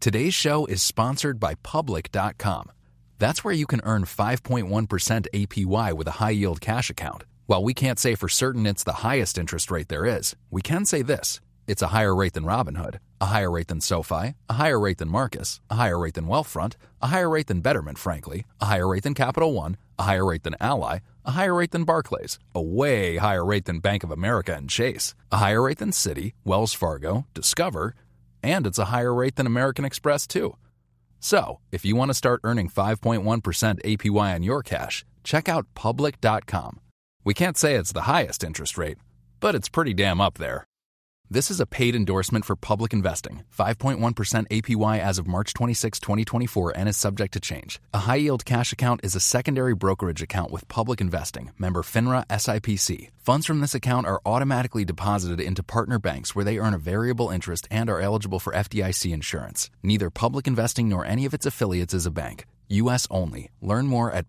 Today's show is sponsored by Public.com. That's where you can earn 5.1% APY with a high-yield cash account. While we can't say for certain it's the highest interest rate there is, we can say this. It's a higher rate than Robinhood, a higher rate than SoFi, a higher rate than Marcus, a higher rate than Wealthfront, a higher rate than Betterment, frankly, a higher rate than Capital One, a higher rate than Ally, a higher rate than Barclays, a way higher rate than Bank of America and Chase, a higher rate than Citi, Wells Fargo, Discover, and it's a higher rate than American Express, too. So, if you want to start earning 5.1% APY on your cash, check out Public.com. We can't say it's the highest interest rate, but it's pretty damn up there. This is a paid endorsement for Public Investing. 5.1% APY as of March 26, 2024, and is subject to change. A high-yield cash account is a secondary brokerage account with Public Investing. Member FINRA SIPC. Funds from this account are automatically deposited into partner banks where they earn a variable interest and are eligible for FDIC insurance. Neither Public Investing nor any of its affiliates is a bank. U.S. only. Learn more at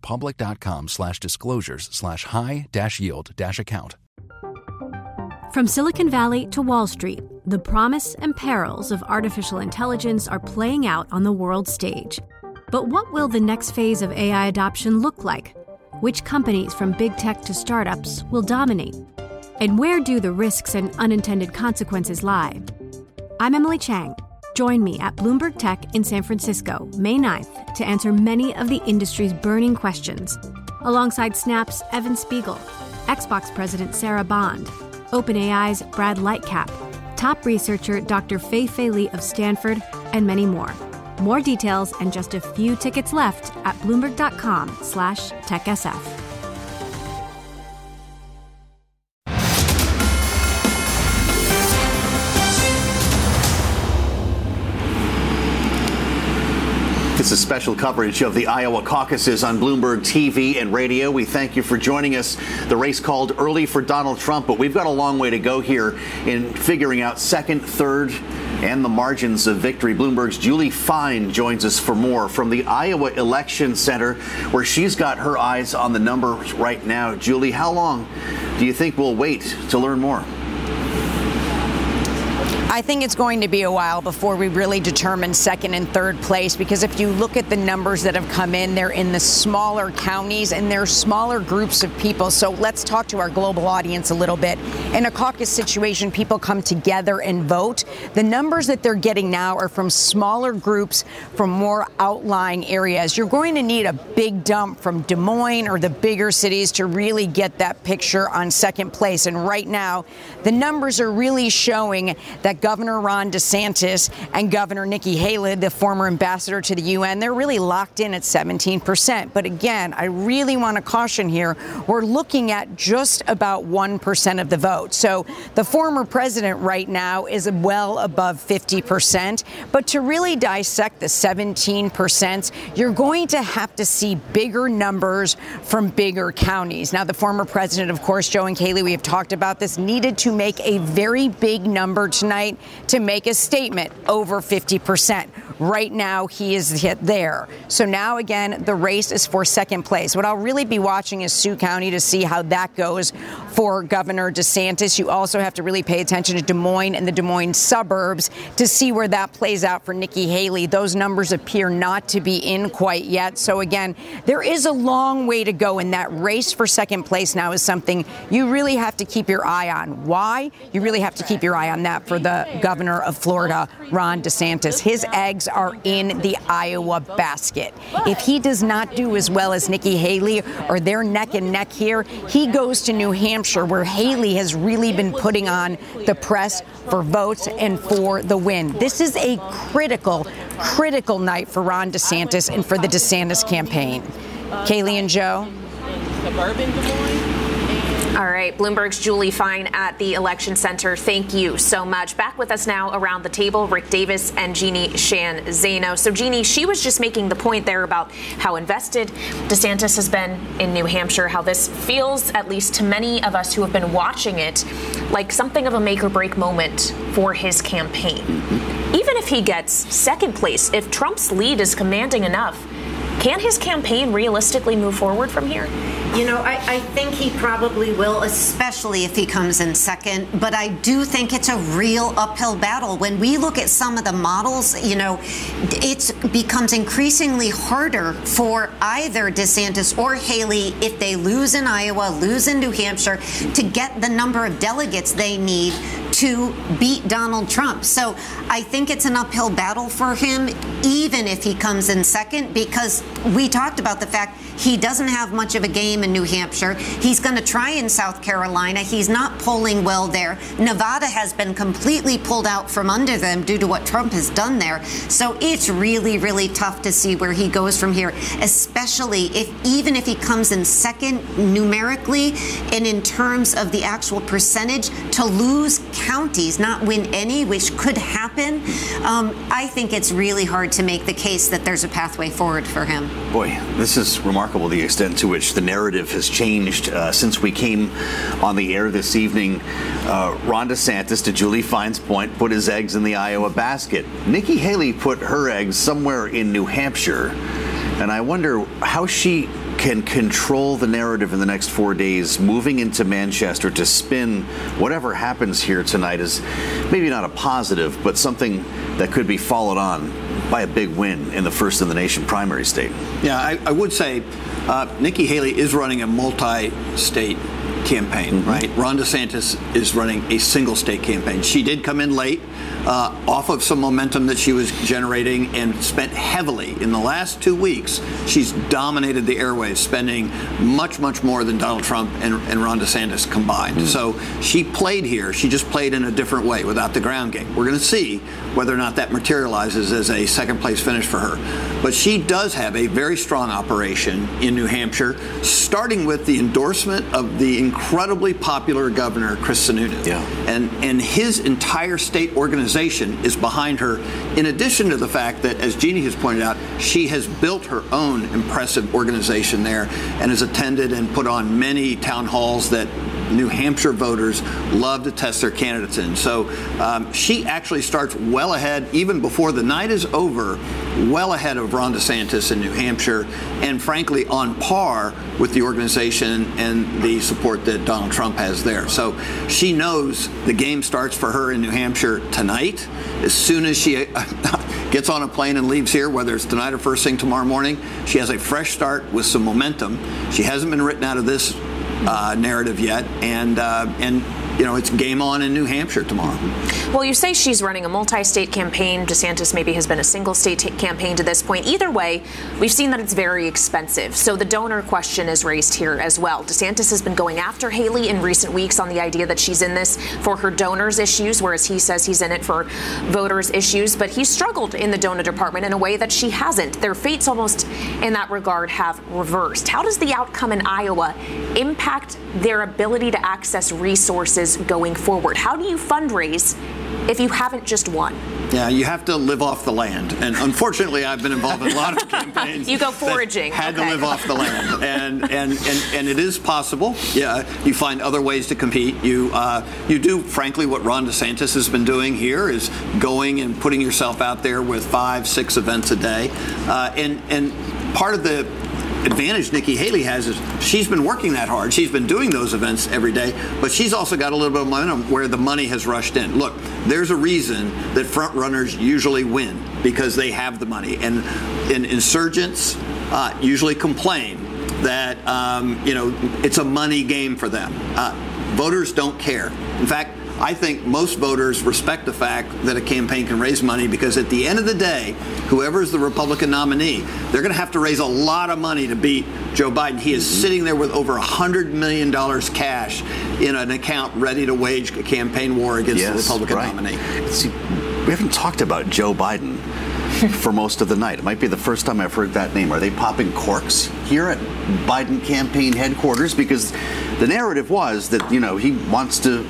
public.com/disclosures/high-yield-account. From Silicon Valley to Wall Street, the promise and perils of artificial intelligence are playing out on the world stage. But what will the next phase of AI adoption look like? Which companies from big tech to startups will dominate? And where do the risks and unintended consequences lie? I'm Emily Chang. Join me at Bloomberg Tech in San Francisco, May 9th, to answer many of the industry's burning questions, alongside Snap's Evan Spiegel, Xbox President Sarah Bond, OpenAI's Brad Lightcap, top researcher Dr. Fei Li of Stanford, and many more. More details and just a few tickets left at Bloomberg.com/TechSF. This is special coverage of the Iowa caucuses on Bloomberg TV and radio. We thank you for joining us. The race called early for Donald Trump, but we've got a long way to go here in figuring out second, third, and the margins of victory. Bloomberg's Julie Fine joins us for more from the Iowa Election Center, where she's got her eyes on the numbers right now. Julie, how long do you think we'll wait to learn more? I think it's going to be a while before we really determine second and third place, because if you look at the numbers that have come in, they're in the smaller counties and they're smaller groups of people. So let's talk to our global audience a little bit. In a caucus situation, people come together and vote. The numbers that they're getting now are from smaller groups from more outlying areas. You're going to need a big dump from Des Moines or the bigger cities to really get that picture on second place. And right now, the numbers are really showing that Governor Ron DeSantis and Governor Nikki Haley, the former ambassador to the UN, they're really locked in at 17%. But again, I really want to caution here, we're looking at just about 1% of the vote. So the former president right now is well above 50%. But to really dissect the 17%, you're going to have to see bigger numbers from bigger counties. Now, the former president, of course, Joe and Kayleigh, we have talked about this, needed to make a very big number tonight to make a statement over 50%. Right now, he is hit there. So now, again, the race is for second place. What I'll really be watching is Sioux County to see how that goes for Governor DeSantis. You also have to really pay attention to Des Moines and the Des Moines suburbs to see where that plays out for Nikki Haley. Those numbers appear not to be in quite yet. So, again, there is a long way to go, and that race for second place now is something you really have to keep your eye on. Why? You really have to keep your eye on that for the governor of Florida, Ron DeSantis. His eggs are in the Iowa basket. If he does not do as well as Nikki Haley, or they're neck and neck here, he goes to New Hampshire, where Haley has really been putting on the press for votes and for the win. This is a critical night for Ron DeSantis and for the DeSantis campaign. Kayleigh and Joe. Suburban Des Moines. All right, Bloomberg's Julie Fine at the Election Center. Thank you so much. Back with us now around the table, Rick Davis and Jeannie Shan Zaino. So, Jeannie, she was just making the point there about how invested DeSantis has been in New Hampshire, how this feels, at least to many of us who have been watching it, like something of a make or break moment for his campaign. Even if he gets second place, if Trump's lead is commanding enough, Can his campaign realistically move forward from here? You know, I think he probably will, especially if he comes in second. But I do think it's a real uphill battle. When we look at some of the models, you know, it becomes increasingly harder for either DeSantis or Haley, if they lose in Iowa, lose in New Hampshire, to get the number of delegates they need to beat Donald Trump. So I think it's an uphill battle for him, even if he comes in second, because we talked about the fact he doesn't have much of a game in New Hampshire. He's going to try in South Carolina. He's not polling well there. Nevada has been completely pulled out from under them due to what Trump has done there. So it's really, really tough to see where he goes from here, especially even if he comes in second numerically and in terms of the actual percentage, to lose counties, not win any, which could happen. I think it's really hard to make the case that there's a pathway forward for him. Boy, this is remarkable, the extent to which the narrative has changed since we came on the air this evening. Ron DeSantis, to Julie Fine's point, put his eggs in the Iowa basket. Nikki Haley put her eggs somewhere in New Hampshire. And I wonder how she can control the narrative in the next 4 days, moving into Manchester to spin whatever happens here tonight as maybe not a positive, but something that could be followed on by a big win in the first in the nation primary state. Yeah, I would say Nikki Haley is running a multi-state campaign, right? Ron DeSantis is running a single state campaign. She did come in late off of some momentum that she was generating and spent heavily in the last 2 weeks. She's dominated the airwaves, spending much, much more than Donald Trump and Ron DeSantis combined. So she played here. She just played in a different way without the ground game. We're going to see whether or not that materializes as a second place finish for her. But she does have a very strong operation in New Hampshire, starting with the endorsement of the incredibly popular governor, Chris Sununu. Yeah. And his entire state organization is behind her, in addition to the fact that, as Jeannie has pointed out, she has built her own impressive organization there and has attended and put on many town halls that New Hampshire voters love to test their candidates in. So she actually starts well ahead, even before the night is over, well ahead of Ron DeSantis in New Hampshire, and frankly on par with the organization and the support that Donald Trump has there. So she knows the game starts for her in New Hampshire tonight. As soon as she gets on a plane and leaves here, whether it's tonight or first thing tomorrow morning, she has a fresh start with some momentum. She hasn't been written out of this narrative yet, and you know, it's game on in New Hampshire tomorrow. Well, you say she's running a multi-state campaign. DeSantis maybe has been a single-state campaign to this point. Either way, we've seen that it's very expensive. So the donor question is raised here as well. DeSantis has been going after Haley in recent weeks on the idea that she's in this for her donors' issues, whereas he says he's in it for voters' issues. But he's struggled in the donor department in a way that she hasn't. Their fates almost in that regard have reversed. How does the outcome in Iowa impact their ability to access resources going forward? How do you fundraise if you haven't just won? Yeah, you have to live off the land. And unfortunately, I've been involved in a lot of campaigns. You go foraging. Had to live off the land. And it is possible. Yeah, you find other ways to compete. You do, frankly, what Ron DeSantis has been doing here is going and putting yourself out there with 5-6 events a day. And part of the advantage Nikki Haley has is she's been working that hard. She's been doing those events every day, but she's also got a little bit of momentum where the money has rushed in. Look, there's a reason that front runners usually win, because they have the money. And insurgents usually complain that, it's a money game for them. Voters don't care. In fact, I think most voters respect the fact that a campaign can raise money, because at the end of the day, whoever is the Republican nominee, they're going to have to raise a lot of money to beat Joe Biden. He is sitting there with over $100 million cash in an account ready to wage a campaign war against the Republican nominee. See, we haven't talked about Joe Biden for most of the night. It might be the first time I've heard that name. Are they popping corks here at Biden campaign headquarters? Because the narrative was that, he wants to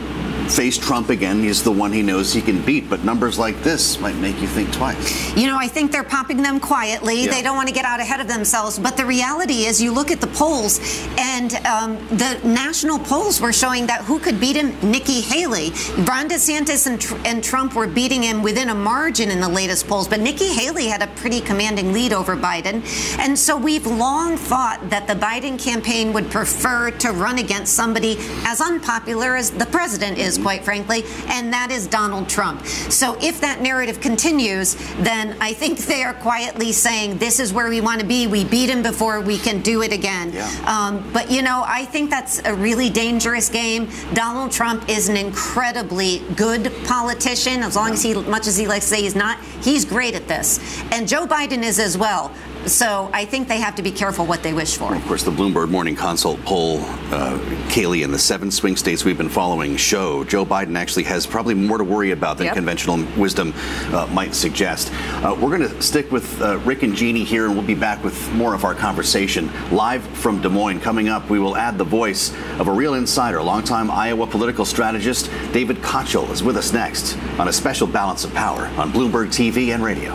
face Trump again. He's the one he knows he can beat. But numbers like this might make you think twice. You know, I think they're popping them quietly. Yeah. They don't want to get out ahead of themselves. But the reality is, you look at the polls, and the national polls were showing that who could beat him? Nikki Haley. Ron DeSantis and Trump were beating him within a margin in the latest polls. But Nikki Haley had a pretty commanding lead over Biden. And so we've long thought that the Biden campaign would prefer to run against somebody as unpopular as the president is, quite frankly, and that is Donald Trump. So if that narrative continues, then I think they are quietly saying, this is where we want to be. We beat him before, we can do it again. Yeah. But, you know, I think that's a really dangerous game. Donald Trump is an incredibly good politician, as much as he likes to say he's not. He's great at this. And Joe Biden is as well. So I think they have to be careful what they wish for. Of course, the Bloomberg Morning Consult poll, Kayleigh, in the 7 swing states we've been following show Joe Biden actually has probably more to worry about than conventional wisdom might suggest. We're going to stick with Rick and Jeannie here, and we'll be back with more of our conversation live from Des Moines. Coming up, we will add the voice of a real insider, longtime Iowa political strategist David Kochel is with us next on a special Balance of Power on Bloomberg TV and radio.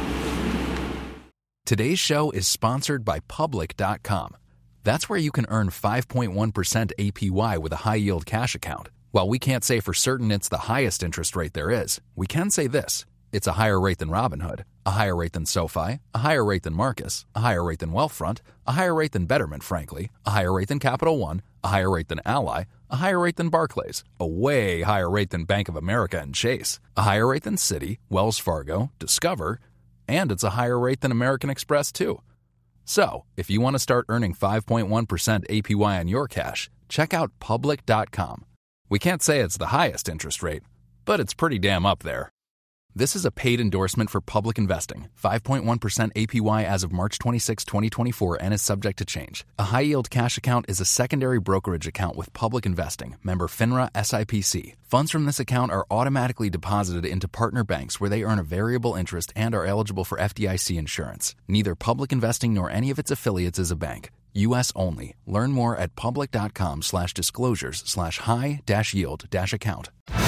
Today's show is sponsored by Public.com. That's where you can earn 5.1% APY with a high-yield cash account. While we can't say for certain it's the highest interest rate there is, we can say this. It's a higher rate than Robinhood, a higher rate than SoFi, a higher rate than Marcus, a higher rate than Wealthfront, a higher rate than Betterment, frankly, a higher rate than Capital One, a higher rate than Ally, a higher rate than Barclays, a way higher rate than Bank of America and Chase, a higher rate than Citi, Wells Fargo, Discover, and it's a higher rate than American Express, too. So, if you want to start earning 5.1% APY on your cash, check out Public.com. We can't say it's the highest interest rate, but it's pretty damn up there. This is a paid endorsement for Public Investing. 5.1% APY as of March 26, 2024, and is subject to change. A high-yield cash account is a secondary brokerage account with Public Investing, member FINRA SIPC. Funds from this account are automatically deposited into partner banks where they earn a variable interest and are eligible for FDIC insurance. Neither Public Investing nor any of its affiliates is a bank. U.S. only. Learn more at public.com/disclosures/high-yield-account.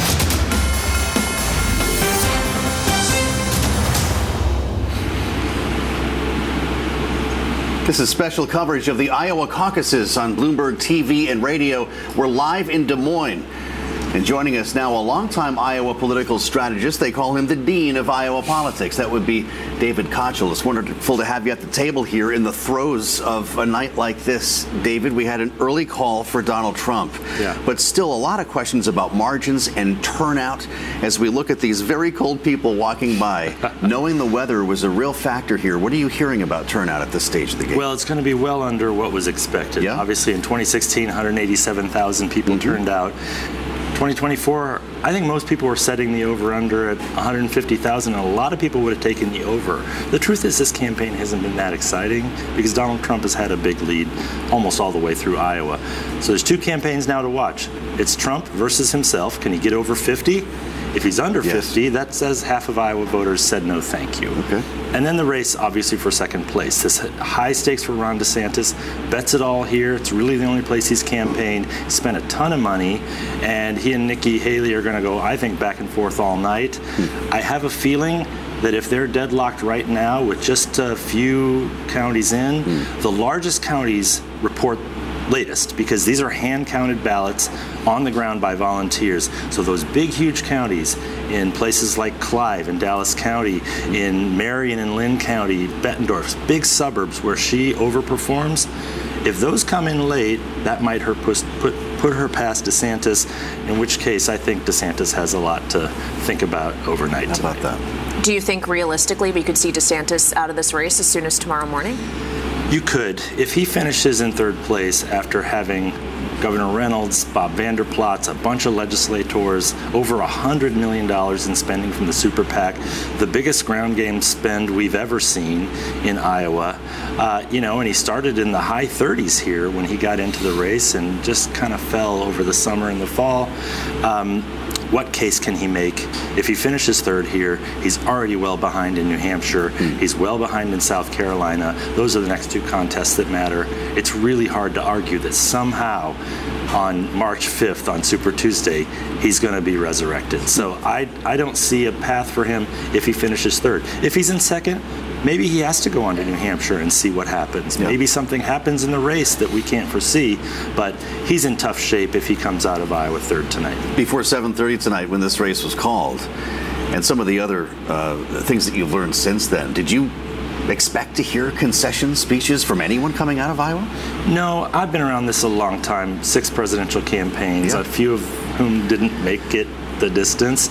This is special coverage of the Iowa caucuses on Bloomberg TV and radio. We're live in Des Moines. And joining us now, a longtime Iowa political strategist. They call him the Dean of Iowa politics. That would be David Kochel. It's wonderful to have you at the table here in the throes of a night like this. David, we had an early call for Donald Trump, but still a lot of questions about margins and turnout as we look at these very cold people walking by. Knowing the weather was a real factor here. What are you hearing about turnout at this stage of the game? Well, it's going to be well under what was expected. Obviously, in 2016, 187,000 people turned out. 2024, I think most people were setting the over-under at 150,000, and a lot of people would have taken the over. The truth is this campaign hasn't been that exciting because Donald Trump has had a big lead almost all the way through Iowa. So there's 2 campaigns now to watch. It's Trump versus himself. Can he get over 50? If he's under 50, that says half of Iowa voters said no thank you. Okay. And then the race, obviously, for second place. This high stakes for Ron DeSantis. Bets it all here. It's really the only place he's campaigned. He spent a ton of money. And he and Nikki Haley are going to go, I think, back and forth all night. I have a feeling that if they're deadlocked right now with just a few counties in, the largest counties report latest, because these are hand-counted ballots on the ground by volunteers. So those big, huge counties in places like Clive and Dallas County, in Marion and Lynn County, Bettendorf, big suburbs where she overperforms, if those come in late, that might put her past DeSantis, in which case I think DeSantis has a lot to think about overnight. How about that? Do you think realistically we could see DeSantis out of this race as soon as tomorrow morning? You could. If he finishes in third place after having Governor Reynolds, Bob Vander Plaats, a bunch of legislators, over $100 million in spending from the super PAC, the biggest ground game spend we've ever seen in Iowa. And he started in the high 30s here when he got into the race and just kind of fell over the summer and the fall. what case can he make? If he finishes third here, he's already well behind in New Hampshire. He's well behind in South Carolina. Those are the next two contests that matter. It's really hard to argue that somehow on March 5th, on Super Tuesday, he's going to be resurrected. So I don't see a path for him if he finishes third. If he's in second, maybe he has to go on to New Hampshire and see what happens. Yep. Maybe something happens in the race that we can't foresee, but he's in tough shape if he comes out of Iowa third tonight. Before 7:30 tonight, when this race was called, and some of the other things that you've learned since then, did you expect to hear concession speeches from anyone coming out of Iowa? No, I've been around this a long time, 6 presidential campaigns, a few of whom didn't make it the distance.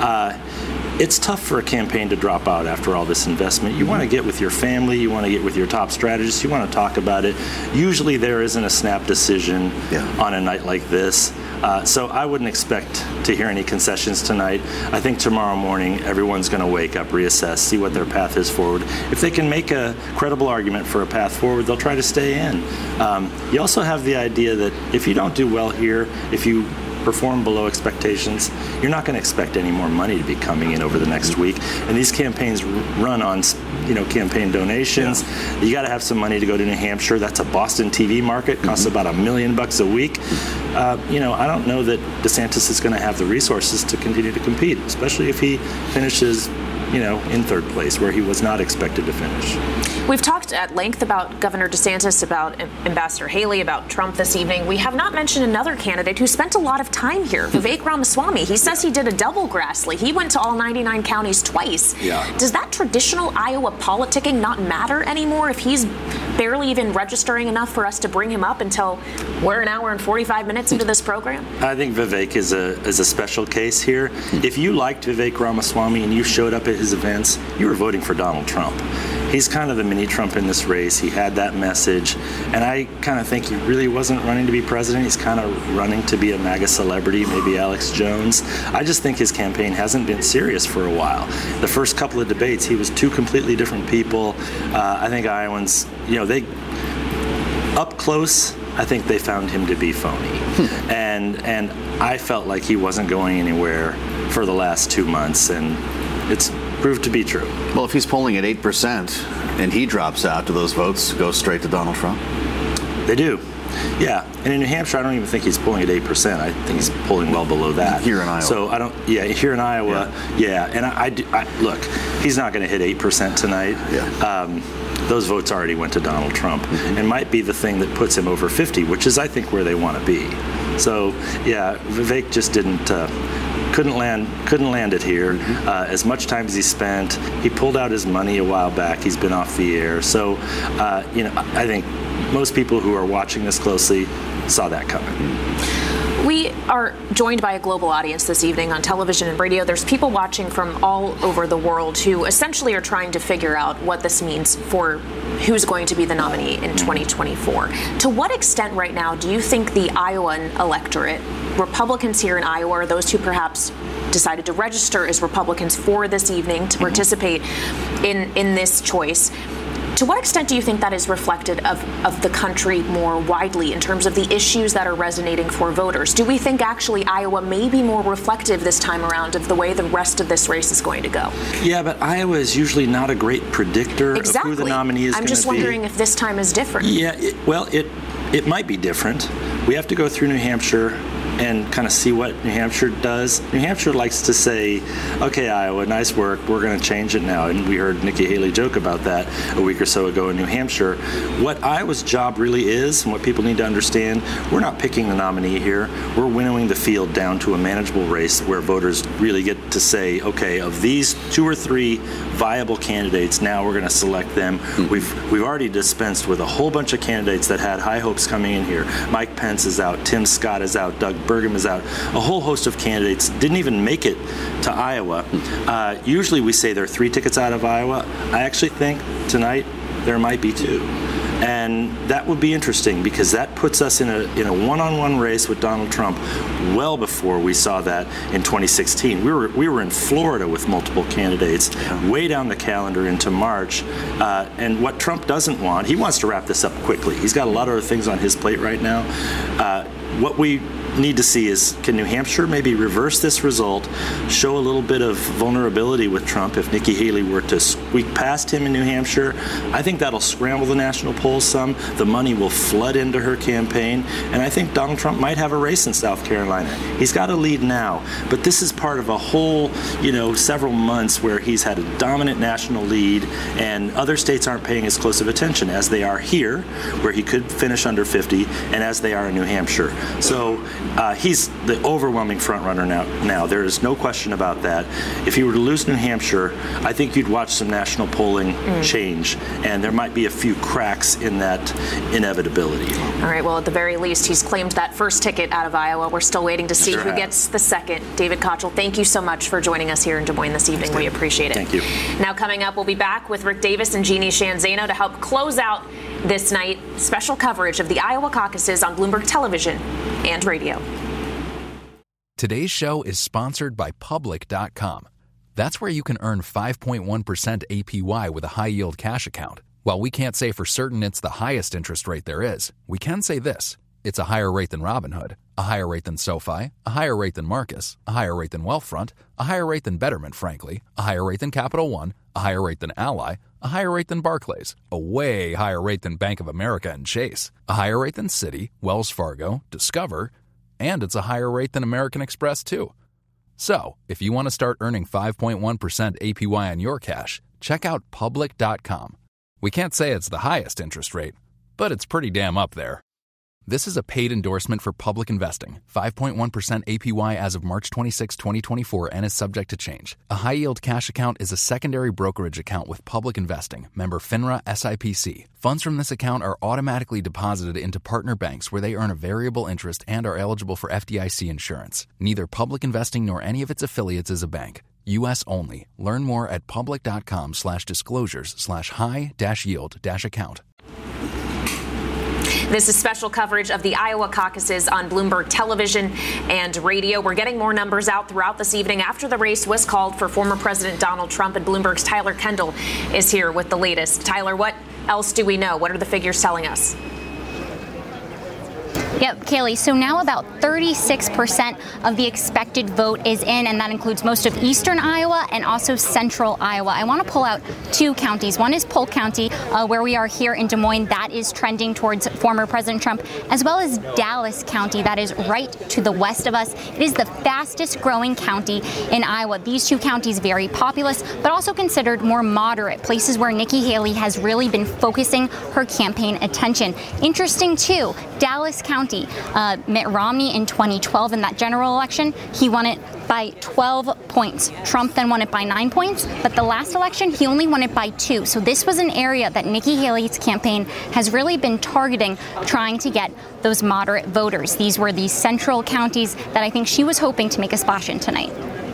It's tough for a campaign to drop out after all this investment. You want to get with your family, you want to get with your top strategists, you want to talk about it. Usually there isn't a snap decision on a night like this. So I wouldn't expect to hear any concessions tonight. I think tomorrow morning everyone's going to wake up, reassess, see what their path is forward. If they can make a credible argument for a path forward, they'll try to stay in. You also have the idea that if you don't do well here, if you perform below expectations, you're not going to expect any more money to be coming in over the next week. And these campaigns run on, campaign donations. Yeah. You got to have some money to go to New Hampshire. That's a Boston TV market. Costs about $1 million a week. I don't know that DeSantis is going to have the resources to continue to compete, especially if he finishes in third place, where he was not expected to finish. We've talked at length about Governor DeSantis, about Ambassador Haley, about Trump this evening. We have not mentioned another candidate who spent a lot of time here, Vivek Ramaswamy. He says he did a double Grassley. He went to all 99 counties twice. Yeah. Does that traditional Iowa politicking not matter anymore if he's barely even registering enough for us to bring him up until we're an hour and 45 minutes into this program? I think Vivek is a special case here. If you liked Vivek Ramaswamy and you showed up at his events, you were voting for Donald Trump. He's kind of the mini Trump in this race. He had that message, and I kind of think he really wasn't running to be president. He's kind of running to be a MAGA celebrity, maybe Alex Jones. I just think his campaign hasn't been serious for a while. The first couple of debates, he was two completely different people. I think Iowans, they up close, I think they found him to be phony. And I felt like he wasn't going anywhere for the last 2 months, and it's proved to be true. Well, if he's polling at 8% and he drops out, do those votes go straight to Donald Trump? They do. Yeah, and in New Hampshire, I don't even think he's polling at 8%. I think he's polling well below that. Here in Iowa. So here in Iowa, and I look, he's not going to hit 8% tonight. Yeah. Those votes already went to Donald Trump, and might be the thing that puts him over 50, which is, I think, where they want to be. So, Vivek just couldn't land it here. As much time as he spent, he pulled out his money a while back. He's been off the air. So, I think most people who are watching this closely saw that coming. We are joined by a global audience this evening on television and radio. There's people watching from all over the world who essentially are trying to figure out what this means for who's going to be the nominee in 2024. To what extent right now do you think the Iowan electorate, Republicans here in Iowa, are those who perhaps decided to register as Republicans for this evening to participate in this choice, to what extent do you think that is reflected of the country more widely in terms of the issues that are resonating for voters? Do we think actually Iowa may be more reflective this time around of the way the rest of this race is going to go? Yeah, but Iowa is usually not a great predictor of who the nominee is going to be. I'm just wondering if this time is different. Yeah, it might be different. We have to go through New Hampshire and kind of see what New Hampshire does. New Hampshire likes to say, okay, Iowa, nice work, we're going to change it now. And we heard Nikki Haley joke about that a week or so ago in New Hampshire. What Iowa's job really is, and what people need to understand, we're not picking the nominee here. We're winnowing the field down to a manageable race where voters really get to say, okay, of these 2 or 3 viable candidates, now we're going to select them. We've already dispensed with a whole bunch of candidates that had high hopes coming in here. Mike Pence is out, Tim Scott is out, Doug Burgum is out. A whole host of candidates didn't even make it to Iowa. Usually we say there are 3 tickets out of Iowa. I actually think tonight there might be 2. And that would be interesting because that puts us in a one-on-one race with Donald Trump well before we saw that in 2016. We were in Florida with multiple candidates way down the calendar into March. And what Trump doesn't want, he wants to wrap this up quickly. He's got a lot of other things on his plate right now. What we need to see is, can New Hampshire maybe reverse this result, show a little bit of vulnerability with Trump if Nikki Haley were to squeak past him in New Hampshire? I think that'll scramble the national polls some. The money will flood into her campaign, and I think Donald Trump might have a race in South Carolina. He's got a lead now, but this is part of a whole, several months where he's had a dominant national lead, and other states aren't paying as close of attention as they are here, where he could finish under 50, and as they are in New Hampshire. So he's the overwhelming front runner now. There is no question about that. If he were to lose New Hampshire, I think you'd watch some national polling change, and there might be a few cracks in that inevitability. All right, well, at the very least, he's claimed that first ticket out of Iowa. We're still waiting to see who gets the second. David Kochel, thank you so much for joining us here in Des Moines this evening. We appreciate it. Thank you. Now coming up, we'll be back with Rick Davis and Jeannie Sheehan Zaino to help close out this night. Special coverage of the Iowa caucuses on Bloomberg Television and radio. Today's show is sponsored by Public.com. That's where you can earn 5.1% APY with a high-yield cash account. While we can't say for certain it's the highest interest rate there is, we can say this. It's a higher rate than Robinhood, a higher rate than SoFi, a higher rate than Marcus, a higher rate than Wealthfront, a higher rate than Betterment, frankly, a higher rate than Capital One, a higher rate than Ally, a higher rate than Barclays, a way higher rate than Bank of America and Chase, a higher rate than Citi, Wells Fargo, Discover, and it's a higher rate than American Express, too. So, if you want to start earning 5.1% APY on your cash, check out Public.com. We can't say it's the highest interest rate, but it's pretty damn up there. This is a paid endorsement for Public Investing. 5.1% APY as of March 26, 2024, and is subject to change. A high-yield cash account is a secondary brokerage account with Public Investing, member FINRA SIPC. Funds from this account are automatically deposited into partner banks where they earn a variable interest and are eligible for FDIC insurance. Neither Public Investing nor any of its affiliates is a bank. U.S. only. Learn more at public.com/disclosures/high-yield-account. This is special coverage of the Iowa caucuses on Bloomberg Television and radio. We're getting more numbers out throughout this evening after the race was called for former President Donald Trump, and Bloomberg's Tyler Kendall is here with the latest. Tyler, what else do we know? What are the figures telling us? Yep, Kaylee. So now about 36% of the expected vote is in, and that includes most of eastern Iowa and also central Iowa. I want to pull out two counties. One is Polk County, where we are here in Des Moines. That is trending towards former President Trump, as well as Dallas County. That is right to the west of us. It is the fastest growing county in Iowa. These two counties very populous, but also considered more moderate, places where Nikki Haley has really been focusing her campaign attention. Interesting, too, Dallas County. Mitt Romney in 2012 in that general election, he won it by 12 points. Trump then won it by 9 points, but the last election, he only won it by 2. So this was an area that Nikki Haley's campaign has really been targeting, trying to get those moderate voters. These were the central counties that I think she was hoping to make a splash in tonight.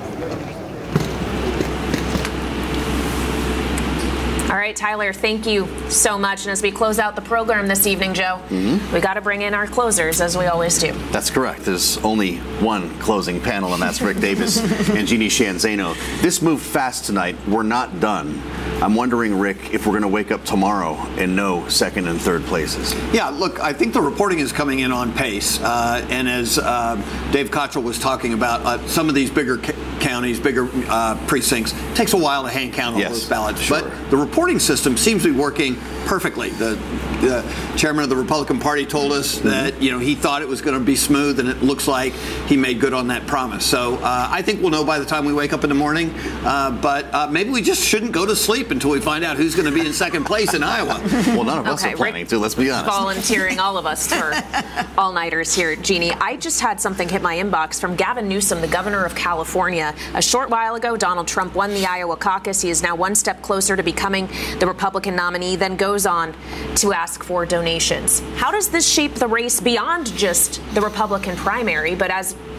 All right, Tyler, thank you so much. And as we close out the program this evening, Joe, we got to bring in our closers, as we always do. That's correct. There's only one closing panel, and that's Rick Davis and Jeannie Sheehan Zaino. This moved fast tonight. We're not done. I'm wondering, Rick, if we're going to wake up tomorrow and know second and third places. Yeah, look, I think the reporting is coming in on pace. And as Dave Kochel was talking about, some of these bigger counties, bigger precincts, it takes a while to hand count all those ballots. Sure. But the reporting system seems to be working perfectly. The chairman of the Republican Party told us that he thought it was going to be smooth, and it looks like he made good on that promise. So I think we'll know by the time we wake up in the morning. But maybe we just shouldn't go to sleep until we find out who's going to be in second place in Iowa. Well, none of us are planning to, let's be honest. Volunteering all of us for all-nighters here, Jeannie. I just had something hit my inbox from Gavin Newsom, the governor of California. A short while ago, Donald Trump won the Iowa caucus. He is now one step closer to becoming the Republican nominee, then goes on to ask for donations. How does this shape the race beyond just the Republican primary, but as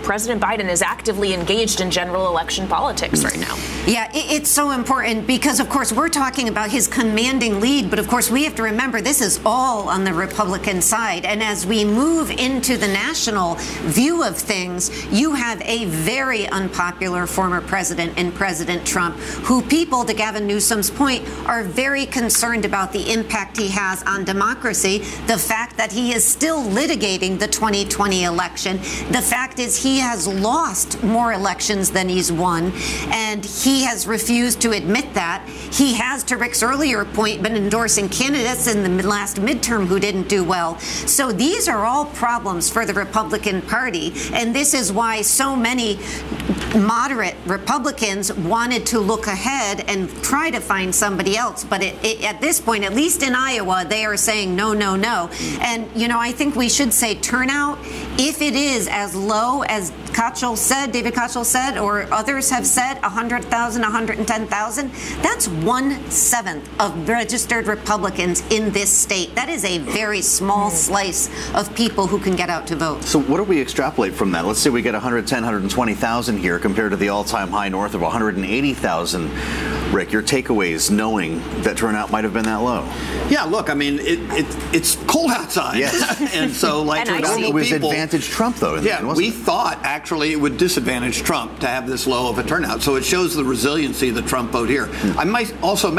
President Biden is actively engaged in general election politics right now. Yeah, it's so important because, of course, we're talking about his commanding lead, but of course we have to remember this is all on the Republican side. And as we move into the national view of things, you have a very unpopular former president in President Trump, who people, to Gavin Newsom's point, are very concerned about the impact he has on democracy. The fact that he is still litigating the 2020 election. The fact is he has lost more elections than he's won, and he has refused to admit that. He has, to Rick's earlier point, been endorsing candidates in the last midterm who didn't do well. So these are all problems for the Republican Party, and this is why so many moderate Republicans wanted to look ahead and try to find somebody else. But at this point, at least in Iowa, they are saying no, no, no. And, you know, I think we should say turnout, if it is as low as David Kochel said, or others have said, 100,000, 110,000, that's 1/7 of registered Republicans in this state. That is a very small slice of people who can get out to vote. So what do we extrapolate from that? Let's say we get 110, 120,000 here compared to the all-time high north of 180,000. Rick, your takeaways knowing that turnout might have been that low? Yeah, look, I mean, it's cold outside. Yes. And so, like, it was advantage Trump, though. We thought, actually, it would disadvantage Trump to have this low of a turnout. So it shows the resiliency of the Trump vote here. I might also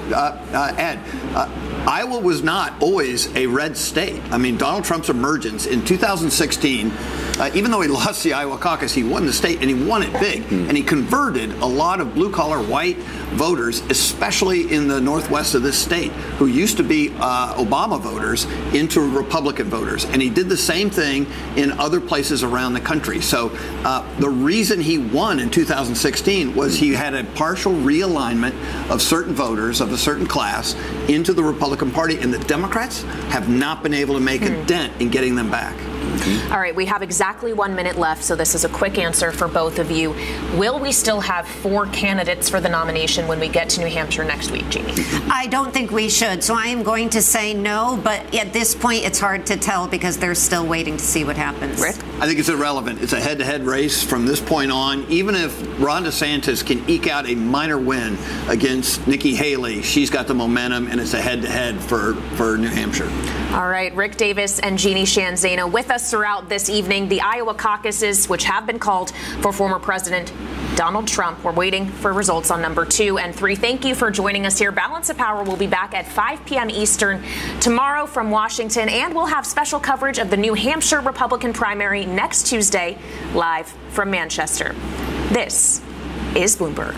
add, Iowa was not always a red state. I mean, Donald Trump's emergence in 2016, even though he lost the Iowa caucus, he won the state, and he won it big. And he converted a lot of blue-collar white voters, especially in the northwest of this state, who used to be Obama voters, into Republican voters. And he did the same thing in other places around the country. So the reason he won in 2016 was he had a partial realignment of certain voters of a certain class into the Republican Party, and the Democrats have not been able to make a dent in getting them back. All right, we have exactly 1 minute left, so this is a quick answer for both of you. Will we still have 4 candidates for the nomination when we get to New Hampshire next week, Jeannie? I don't think we should, so I am going to say no, but at this point it's hard to tell because they're still waiting to see what happens. Rick? I think it's irrelevant. It's a head-to-head race from this point on. Even if Ron DeSantis can eke out a minor win against Nikki Haley, she's got the momentum, and it's a head-to-head for New Hampshire. All right, Rick Davis and Jeannie Sheehan Zaino with us throughout this evening. The Iowa caucuses, which have been called for former President Donald Trump. We're waiting for results on number 2 and 3. Thank you for joining us here. Balance of Power will be back at 5 p.m. Eastern tomorrow from Washington, and we'll have special coverage of the New Hampshire Republican primary next Tuesday, live from Manchester. This is Bloomberg.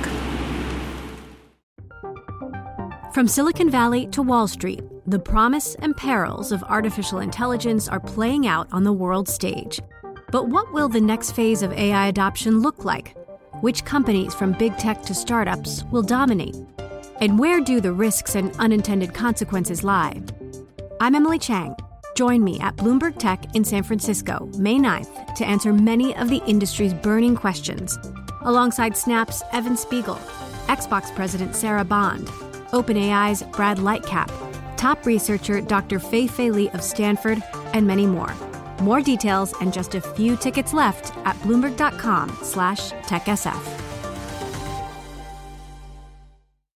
From Silicon Valley to Wall Street, the promise and perils of artificial intelligence are playing out on the world stage. But what will the next phase of AI adoption look like? Which companies, from big tech to startups, will dominate? And where do the risks and unintended consequences lie? I'm Emily Chang. Join me at Bloomberg Tech in San Francisco, May 9th, to answer many of the industry's burning questions, alongside Snap's Evan Spiegel, Xbox President Sarah Bond, OpenAI's Brad Lightcap, top researcher Dr. Fei-Fei Li of Stanford, and many more. More details and just a few tickets left at Bloomberg.com/TechSF.